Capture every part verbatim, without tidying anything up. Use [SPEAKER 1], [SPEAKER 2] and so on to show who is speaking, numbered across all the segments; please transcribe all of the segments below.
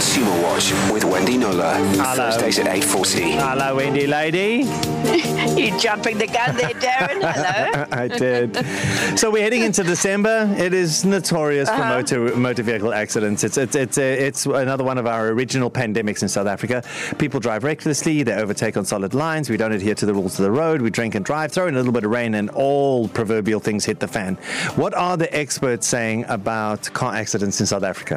[SPEAKER 1] Consumer Watch with Wendy Nola.
[SPEAKER 2] Hello.
[SPEAKER 1] Thursdays at eight forty.
[SPEAKER 2] Hello, Wendy lady.
[SPEAKER 3] You're jumping the gun there, Darren. Hello.
[SPEAKER 2] I did. So we're heading into December. It is notorious for
[SPEAKER 3] Uh-huh.
[SPEAKER 2] motor motor vehicle accidents. It's it's it's, uh, it's another one of our original pandemics in South Africa. People drive recklessly. They overtake on solid lines. We don't adhere to the rules of the road. We drink and drive. Throw in a little bit of rain, and all proverbial things hit the fan. What are the experts saying about car accidents in South Africa?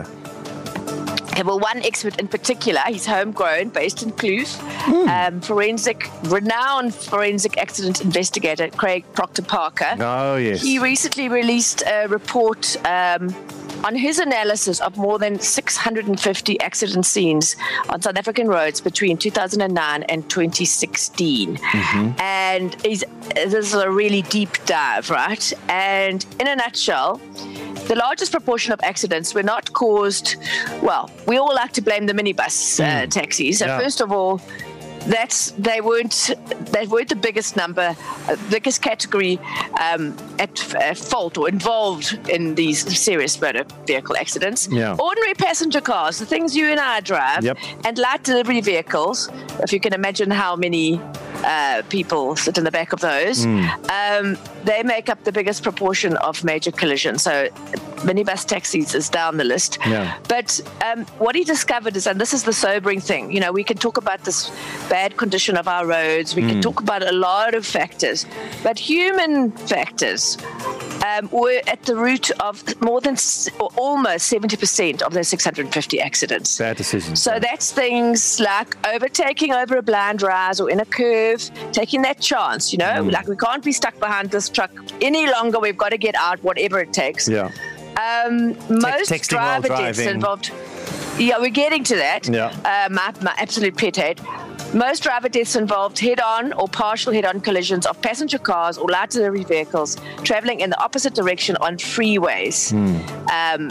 [SPEAKER 3] Okay, well, one expert in particular, he's homegrown, based in Kloof, mm. um, forensic, renowned forensic accident investigator, Craig Proctor Parker.
[SPEAKER 2] Oh, yes.
[SPEAKER 3] He recently released a report um, on his analysis of more than six hundred fifty accident scenes on South African roads between two thousand nine and twenty sixteen. Mm-hmm. And he's, this is a really deep dive, right? And in a nutshell, the largest proportion of accidents were not caused, well, we all like to blame the minibus uh, mm. taxis. So yeah. First of all, that's they weren't they weren't the biggest number, uh, biggest category um, at, at fault or involved in these serious motor vehicle accidents.
[SPEAKER 2] Yeah.
[SPEAKER 3] Ordinary passenger cars, the things you and I drive,
[SPEAKER 2] yep.
[SPEAKER 3] and light delivery vehicles. If you can imagine how many uh, people sit in the back of those, mm. um, they make up the biggest proportion of major collisions. So minibus taxis is down the list.
[SPEAKER 2] Yeah.
[SPEAKER 3] But um, what he discovered is, and this is the sobering thing, you know, we can talk about this bad condition of our roads, we mm. can talk about a lot of factors, but human factors um, were at the root of more than or almost seventy percent of those six hundred fifty accidents.
[SPEAKER 2] Bad decisions.
[SPEAKER 3] So
[SPEAKER 2] yeah.
[SPEAKER 3] that's things like overtaking over a blind rise or in a curve, taking that chance, you know, mm. like we can't be stuck behind this truck any longer, we've got to get out, whatever it takes.
[SPEAKER 2] Yeah.
[SPEAKER 3] Um, most
[SPEAKER 2] Texting
[SPEAKER 3] driver
[SPEAKER 2] while
[SPEAKER 3] deaths
[SPEAKER 2] driving.
[SPEAKER 3] involved. Yeah, we're getting to that.
[SPEAKER 2] Yeah.
[SPEAKER 3] Uh, my, my absolute pet hate. Most driver deaths involved head-on or partial head-on collisions of passenger cars or light delivery vehicles traveling in the opposite direction on freeways.
[SPEAKER 2] Mm.
[SPEAKER 3] Um,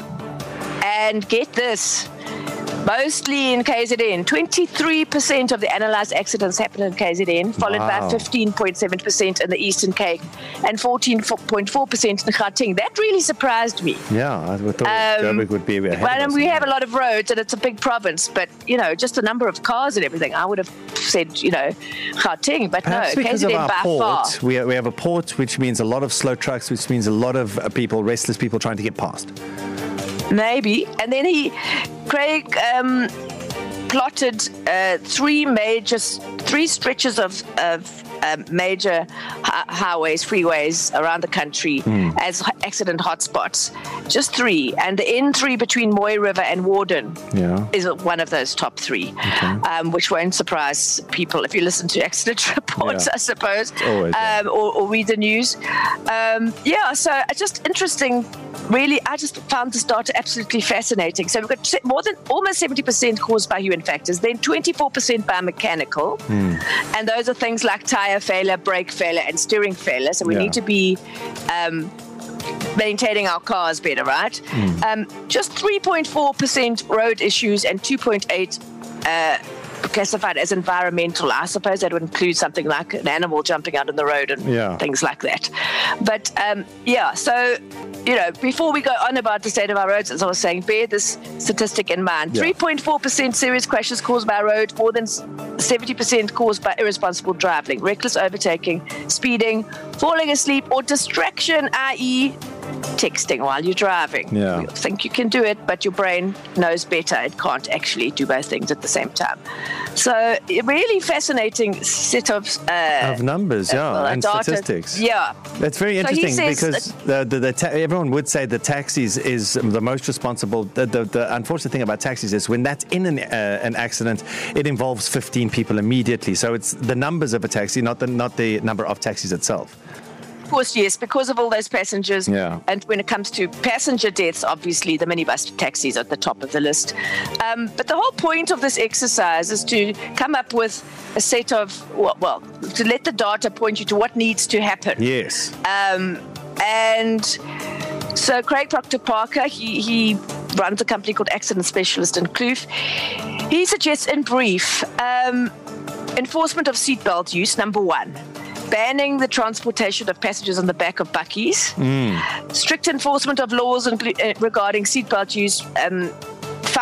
[SPEAKER 3] and get this, mostly in K Z N. twenty-three percent of the analysed accidents happen in K Z N, followed
[SPEAKER 2] wow.
[SPEAKER 3] by fifteen point seven percent in the Eastern Cape and fourteen point four percent in Gauteng. That really surprised me.
[SPEAKER 2] Yeah, I thought
[SPEAKER 3] Um,
[SPEAKER 2] Joburg would be ahead
[SPEAKER 3] Well,
[SPEAKER 2] of
[SPEAKER 3] and
[SPEAKER 2] us.
[SPEAKER 3] we have a lot of roads, and it's a big province, but, you know, just the number of cars and everything, I would have said, you know, Gauteng, but
[SPEAKER 2] Perhaps
[SPEAKER 3] no,
[SPEAKER 2] because of
[SPEAKER 3] K Z N
[SPEAKER 2] our
[SPEAKER 3] by
[SPEAKER 2] port,
[SPEAKER 3] far.
[SPEAKER 2] we, we have a port, which means a lot of slow trucks, which means a lot of uh, people, restless people trying to get past.
[SPEAKER 3] Maybe. And then he, Craig, um, plotted uh, three major, three stretches of, of um, major hi- highways, freeways around the country mm. as accident hotspots. Just three. And the N three between Moy River and Warden
[SPEAKER 2] yeah.
[SPEAKER 3] is one of those top three,
[SPEAKER 2] okay.
[SPEAKER 3] um, which won't surprise people if you listen to accident reports,
[SPEAKER 2] yeah.
[SPEAKER 3] I suppose,
[SPEAKER 2] Always, yeah.
[SPEAKER 3] um, or, or read the news. Um, yeah, so it's just interesting. Really, I just found this data absolutely fascinating. So we've got more than almost seventy percent caused by human factors, then twenty-four percent by mechanical. Mm. And those are things like tire failure, brake failure, and steering failure. So we
[SPEAKER 2] yeah.
[SPEAKER 3] need to be um, maintaining our cars better, right? Mm. Um, just three point four percent road issues and two point eight uh, classified as environmental. I suppose that would include something like an animal jumping out on the road and
[SPEAKER 2] yeah.
[SPEAKER 3] things like that. But um, yeah, so, you know, before we go on about the state of our roads, as I was saying, bear this statistic in mind.
[SPEAKER 2] Yeah.
[SPEAKER 3] three point four percent serious crashes caused by road, more than seventy percent caused by irresponsible driving, reckless overtaking, speeding, falling asleep, or distraction, that is texting while you're driving.
[SPEAKER 2] Yeah.
[SPEAKER 3] You think you can do it, but your brain knows better. It can't actually do both things at the same time. So, a really fascinating set of... Uh,
[SPEAKER 2] of numbers, yeah,
[SPEAKER 3] uh,
[SPEAKER 2] and
[SPEAKER 3] data.
[SPEAKER 2] Statistics.
[SPEAKER 3] Yeah.
[SPEAKER 2] That's very
[SPEAKER 3] So he
[SPEAKER 2] interesting
[SPEAKER 3] says
[SPEAKER 2] because the, the, the ta- everyone would say the taxis is the most responsible. The, the, the unfortunate thing about taxis is when that's in an, uh, an accident, it involves fifteen people immediately. So it's the numbers of a taxi, not the not the number of taxis itself.
[SPEAKER 3] Of course, yes, because of all those passengers.
[SPEAKER 2] Yeah.
[SPEAKER 3] And when it comes to passenger deaths, obviously the minibus taxis are at the top of the list. Um, but the whole point of this exercise is to come up with a set of, well, well to let the data point you to what needs to happen.
[SPEAKER 2] Yes.
[SPEAKER 3] Um, and so Craig Proctor Parker, he, he runs a company called Accident Specialist in Kloof. He suggests in brief, um, enforcement of seatbelt use, number one. Banning the transportation of passengers on the back of bakkies. Mm. Strict enforcement of laws inclu- uh, regarding seatbelt use. Um,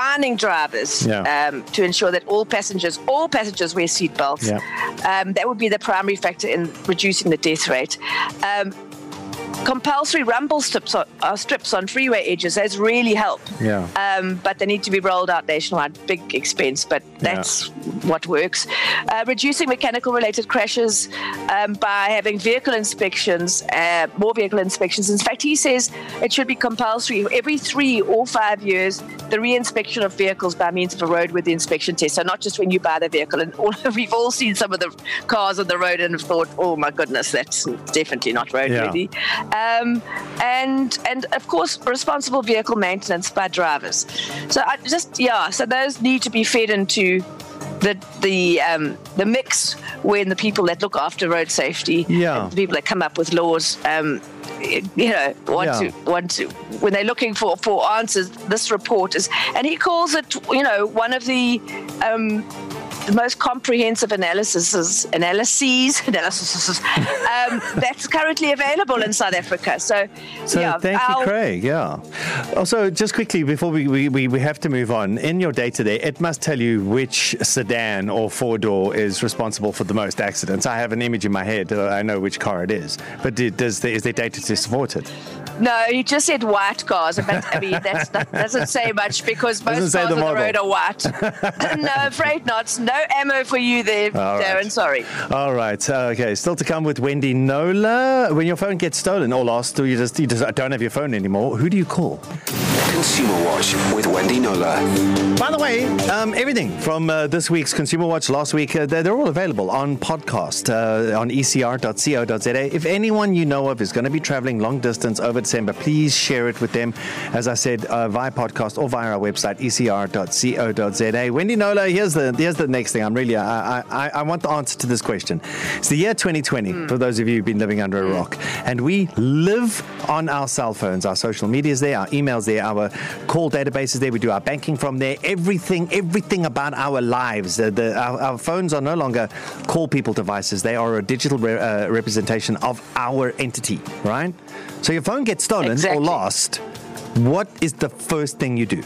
[SPEAKER 3] fining drivers
[SPEAKER 2] Yeah.
[SPEAKER 3] um, to ensure that all passengers, all passengers wear seatbelts.
[SPEAKER 2] Yeah.
[SPEAKER 3] Um, that would be the primary factor in reducing the death rate. Um, compulsory rumble strips on, uh, strips on freeway edges has really helped.
[SPEAKER 2] Yeah.
[SPEAKER 3] Um, but they need to be rolled out nationwide. Big expense, but that's yeah. what works. Uh, reducing mechanical related crashes um, by having vehicle inspections, uh, more vehicle inspections. In fact, he says it should be compulsory every three or five years, the re-inspection of vehicles by means of a roadworthy inspection test. So not just when you buy the vehicle. And all, we've all seen some of the cars on the road and have thought, oh my goodness, that's definitely not roadworthy. Yeah. Um, and and of course responsible vehicle maintenance by drivers. So I just yeah, so those need to be fed into the the um, the mix when the people that look after road safety,
[SPEAKER 2] yeah.
[SPEAKER 3] the people that come up with laws, um, you know, want yeah. to want to when they're looking for for answers. This report is, and he calls it, you know, one of the um, the most comprehensive analysis, analyses, analysis um, that's currently available in South Africa. So,
[SPEAKER 2] so
[SPEAKER 3] yeah,
[SPEAKER 2] thank you, Craig. Yeah. Also, just quickly before we, we, we have to move on, in your day-to-day, it must tell you which sedan or four-door is responsible for the most accidents. I have an image in my head. I know which car it is. But did, does the, is there data to support it?
[SPEAKER 3] No, you just said white cars. But, I mean, that's, that doesn't say much because most cars on the road are white. No, afraid not. No ammo for you there, All Darren. Right. Sorry.
[SPEAKER 2] All right. Okay. Still to come with Wendy Knowler. When your phone gets stolen or lost, or you just, you just don't have your phone anymore, who do you call?
[SPEAKER 1] Consumer Watch with Wendy Knowler.
[SPEAKER 2] By the way, um, everything from uh, this week's Consumer Watch, last week, uh, they're, they're all available on podcast uh, on e c r dot co dot z a. If anyone you know of is going to be traveling long distance over December, please share it with them. As I said, uh, via podcast or via our website, e c r dot co dot z a. Wendy Knowler, here's the here's the next thing. I'm really, I, I, I want the answer to this question. It's the year twenty twenty, mm. for those of you who've been living under a rock. And we live on our cell phones. Our social media's there, our email's there, our call databases there. We do our banking from there. Everything, everything about our lives. Uh, the, our, our phones are no longer call people devices. They are a digital re- uh, representation of our entity, right? So your phone gets stolen
[SPEAKER 3] exactly.
[SPEAKER 2] or lost. What is the first thing you do?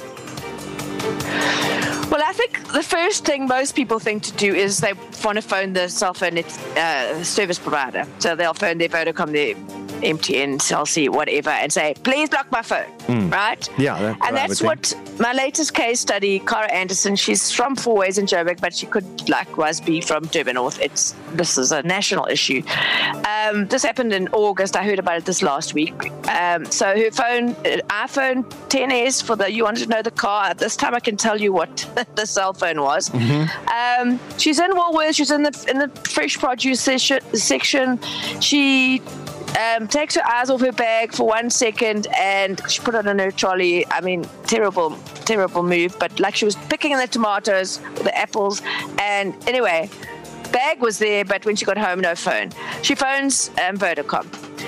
[SPEAKER 3] Well, I think the first thing most people think to do is they want to phone the cell phone uh, service provider. So they'll phone their Vodacom, their M T N, Cell C, whatever, and say, please block my phone, mm. right?
[SPEAKER 2] Yeah. That,
[SPEAKER 3] and that's what my latest case study, Cara Anderson, she's from Fourways in Joburg, but she could likewise be from Durban North. It's This is a national issue. Um, this happened in August. I heard about it this last week. Um, so her phone, iPhone ten S, for the, you wanted to know the car, this time I can tell you what the cell phone was. Mm-hmm. Um, she's in Woolworths, she's in the, in the fresh produce section. She... Um, takes her eyes off her bag for one second and she put it on her trolley. I mean, terrible, terrible move. But like she was picking the tomatoes, the apples. And anyway, bag was there, but when she got home, no phone. She phones um, Vodacom.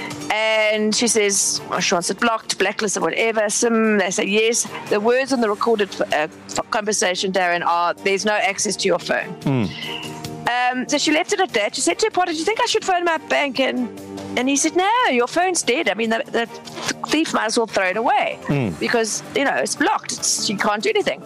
[SPEAKER 3] And she says, well, she wants it blocked, blacklisted, whatever. Some, they say yes. The words on the recorded uh, conversation, Darren, are, there's no access to your phone. Mm. Um, so she left it at that. She said to her partner, do you think I should phone my bank? And And he said, no, your phone's dead. I mean, the, the thief might as well throw it away mm. because, you know, it's blocked. It's, she can't do anything.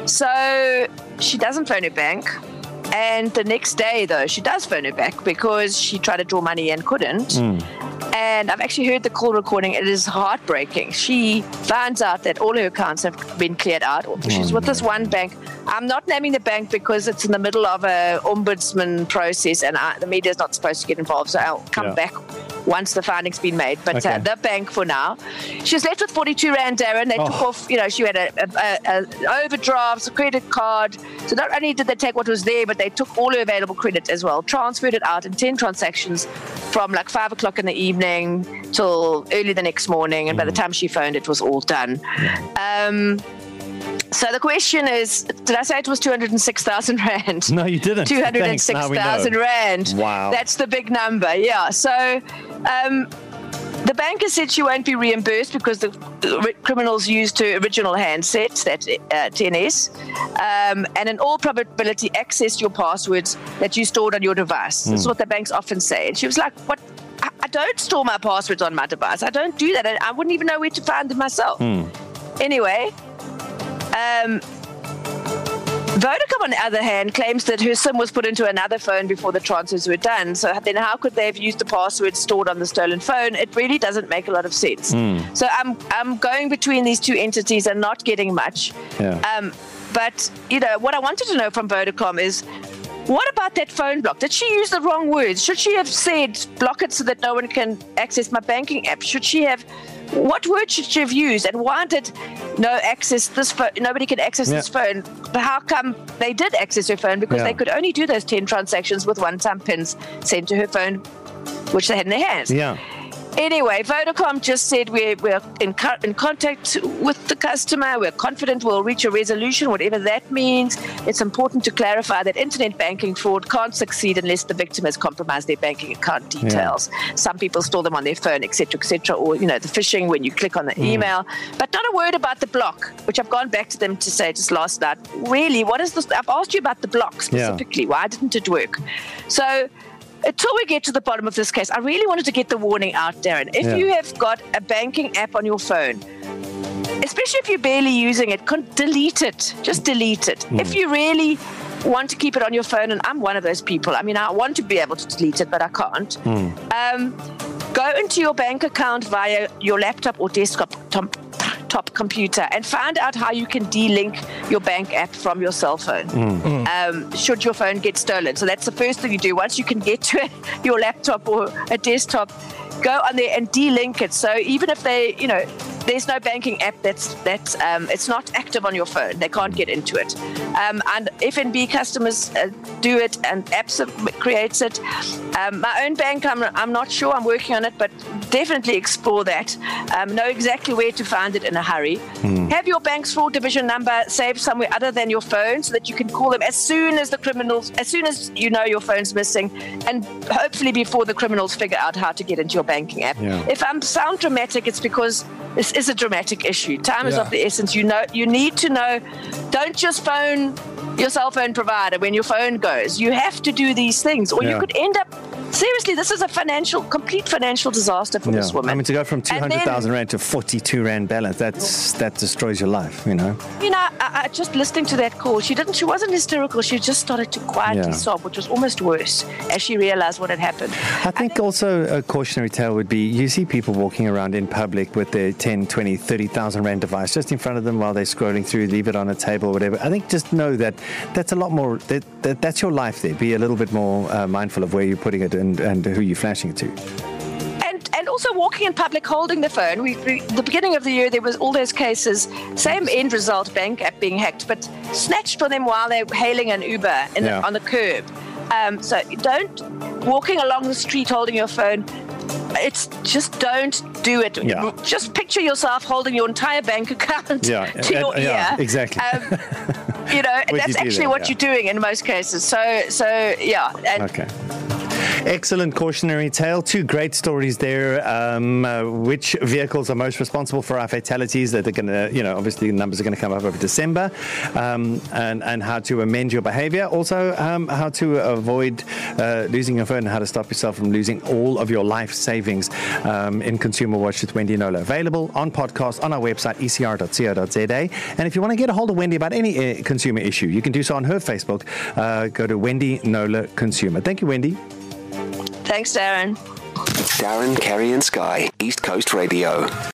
[SPEAKER 3] So she doesn't phone her bank. And the next day, though, she does phone her back because she tried to draw money and couldn't. Mm. And I've actually heard the call recording. It is heartbreaking. She finds out that all her accounts have been cleared out. She's oh, with no. this one bank. I'm not naming the bank because it's in the middle of a ombudsman process and I, the media is not supposed to get involved. So I'll come yeah. back once the finding's been made. But okay. uh, the bank for now. She was left with forty-two rand, Darren. They oh. took off, you know, she had a, a, a, a overdraft, a credit card. So not only did they take what was there, but they took all her available credit as well, transferred it out in ten transactions from like five o'clock in the evening till early the next morning. And mm. by the time she phoned, it was all done. Yeah. Um, So the question is, did I say it was two hundred six thousand rand?
[SPEAKER 2] No, you didn't.
[SPEAKER 3] two hundred six thousand rand.
[SPEAKER 2] Wow.
[SPEAKER 3] That's the big number, yeah. So um, the banker said she won't be reimbursed because the, the criminals used her original handset, that uh, ten S, um, and in all probability accessed your passwords that you stored on your device. Mm. That's what the banks often say. And she was like, what? I, I don't store my passwords on my device. I don't do that. I, I wouldn't even know where to find them myself. Mm. Anyway... Um, Vodacom, on the other hand, claims that her SIM was put into another phone before the transfers were done. So then how could they have used the password stored on the stolen phone? It really doesn't make a lot of sense. Mm. So I'm I'm going between these two entities and not getting much.
[SPEAKER 2] Yeah.
[SPEAKER 3] Um, but, you know, what I wanted to know from Vodacom is, what about that phone block? Did she use the wrong words? Should she have said, block it so that no one can access my banking app? Should she have... What word should she have used, and why did no access this phone? Nobody can access yeah. this phone. But how come they did access her phone? Because yeah. they could only do those ten transactions with one-time pins sent to her phone, which they had in their hands.
[SPEAKER 2] Yeah.
[SPEAKER 3] Anyway, Vodacom just said we're, we're in, co- in contact with the customer. We're confident we'll reach a resolution, whatever that means. It's important to clarify that internet banking fraud can't succeed unless the victim has compromised their banking account details. Yeah. Some people store them on their phone, et cetera, et cetera, or, you know, the phishing when you click on the mm. email. But not a word about the block, which I've gone back to them to say just last night. Really, what is this? I've asked you about the block specifically. Yeah. Why didn't it work? So... Until we get to the bottom of this case, I really wanted to get the warning out, Darren. If yeah. you have got a banking app on your phone, especially if you're barely using it, con- delete it. Just delete it. Mm. If you really want to keep it on your phone, and I'm one of those people. I mean, I want to be able to delete it, but I can't. Mm. Um, go into your bank account via your laptop or desktop top, top computer and find out how you can de-link your bank app from your cell phone. Mm. Um, should your phone get stolen. So that's the first thing you do. Once you can get to your laptop or a desktop, go on there and de-link it. So even if they, you know, there's no banking app that's that's um, it's not active on your phone, they can't get into it. Um, and F N B customers uh, do it, and apps creates it. Um, my own bank, I'm I'm not sure. I'm working on it, but definitely explore that. Um, know exactly where to find it in a hurry. Hmm. Have your bank's fraud division number saved somewhere other than your phone, so that you can call them as soon as the criminals, as soon as you know your phone's missing, and hopefully before the criminals figure out how to get into your banking app. Yeah. If I sound dramatic, it's because this is a dramatic issue. Time is yeah. of the essence. You know, you need to know. Don't just phone your cell phone provider when your phone goes. You have to do these things, or yeah. you could end up. Seriously, this is a financial, complete financial disaster for yeah. this woman.
[SPEAKER 2] I mean, to go from two hundred thousand rand to forty-two rand balance, that's that destroys your life, you know.
[SPEAKER 3] You know, I, I, just listening to that call, she didn't. She wasn't hysterical. She just started to quietly yeah. sob, which was almost worse as she realized what had happened.
[SPEAKER 2] I think I also a cautionary tale would be: you see people walking around in public with their ten, twenty, thirty thousand rand device just in front of them while they're scrolling through, leave it on a table or whatever. I think just know that that's a lot more. That, that that's your life there. Be a little bit more uh, mindful of where you're putting it and, and who you're flashing it to.
[SPEAKER 3] And and also walking in public holding the phone. We, we the beginning of the year there was all those cases, same end result, bank app being hacked, but snatched from them while they're hailing an Uber in yeah. the, on the curb. Um, so don't walking along the street holding your phone. It's just don't do it. Yeah. Just picture yourself holding your entire bank account
[SPEAKER 2] yeah.
[SPEAKER 3] to your
[SPEAKER 2] uh,
[SPEAKER 3] ear.
[SPEAKER 2] Yeah, exactly. Um,
[SPEAKER 3] you know, that's you actually that? what yeah. you're doing in most cases. So, so yeah. And
[SPEAKER 2] okay. Excellent cautionary tale. Two great stories there. Um, uh, which vehicles are most responsible for our fatalities? That are going to, you know, obviously the numbers are going to come up over December, um, and and how to amend your behaviour. Also, um, how to avoid uh, losing your phone, and how to stop yourself from losing all of your life savings. Um, in Consumer Watch with Wendy Knowler, available on podcast on our website e c r dot co dot z a. And if you want to get a hold of Wendy about any uh, consumer issue, you can do so on her Facebook. Uh, go to Wendy Knowler Consumer. Thank you, Wendy.
[SPEAKER 3] Thanks, Darren.
[SPEAKER 1] Darren, Kerry and Sky, East Coast Radio.